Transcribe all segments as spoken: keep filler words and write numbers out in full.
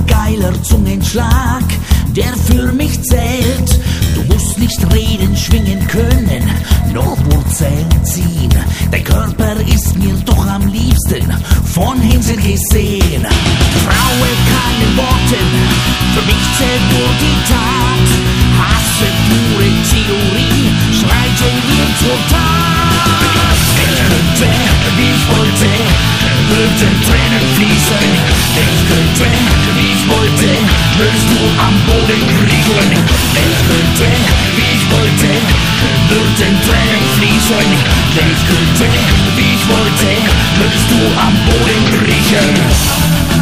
ein geiler Zungenschlag, der für mich zählt. Du musst nicht reden, schwingen können, nur Wurzeln ziehen. Dein Körper ist mir doch am liebsten von hinten gesehen. Traue keinen Worten, für mich zählt nur die Tat. Hasse pure Theorie, schreiten wir zur Tat. Ich könnte, wie ich wollte, würden Tränen fließen. Ich könnte, wie ich wollte, würdest du am Boden kriechen. Ich könnte, wie ich wollte, würden Tränen fließen. Ich könnte, wie ich wollte, würdest du am Boden kriechen.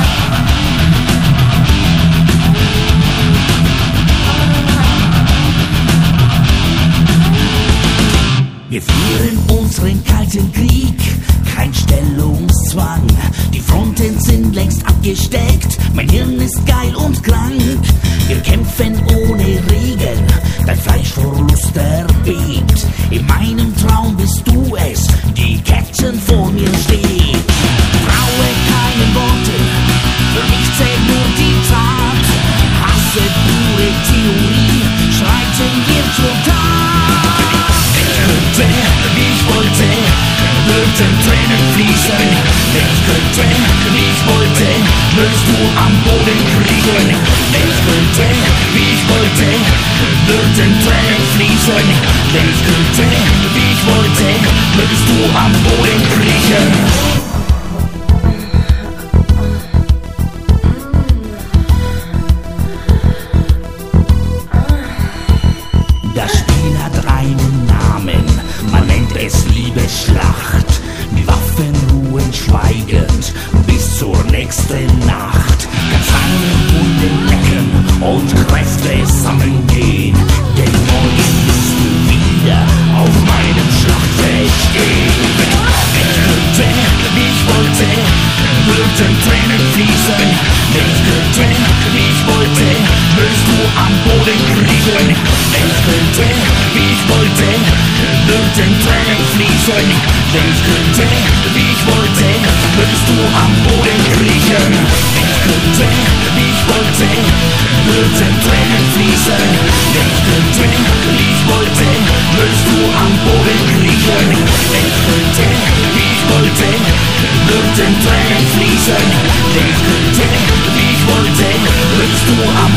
Wir führen unseren kalten Krieg, kein Stellungszwang. Die Fronten sind längst abgesteckt, mein Hirn ist geil und krank. Wir kämpfen ohne Regeln, dein Fleisch vor Lust erbebt. In meinem Traum bist du es, die Captain vor mir steht. Traue keinen Worten, für mich zählt nur die Tat. Hasse pure Theorie, schreiten wir zur Tat. Ich könnte, wie ich wollte, würden Tränen fließen. Ich könnte, wie ich wollte, würdest du am Boden kriechen. Ich könnte, wie ich wollte, würden Tränen fließen. Ich könnte, wie ich wollte, würdest du am Boden kriechen. Das Spiel hat einen Namen, man nennt es Liebesschlacht. Die Waffen ruhen schweigend bis zur nächsten Nacht. Kannst deine Wunden lecken und Kräfte sammeln gehen. Denn morgen wirst du wieder auf meinem Schlachtfeld stehen. Ich könnte, wie ich wollte, würden Tränen fließen. Ich könnte, wie ich wollte, würdest du am Boden kriechen. Ich könnte, wie ich wollte, würden Tränen fließen. Ich könnte, wie ich wollte, würdest du am Boden kriechen. Ich könnte, wie ich wollte, würden Tränen fließen. Ich könnte, wie ich wollte, würdest du am Boden kriechen. Ich könnte, wie ich wollte, würden Tränen fließen. Ich könnte, wie ich wollte, würdest du am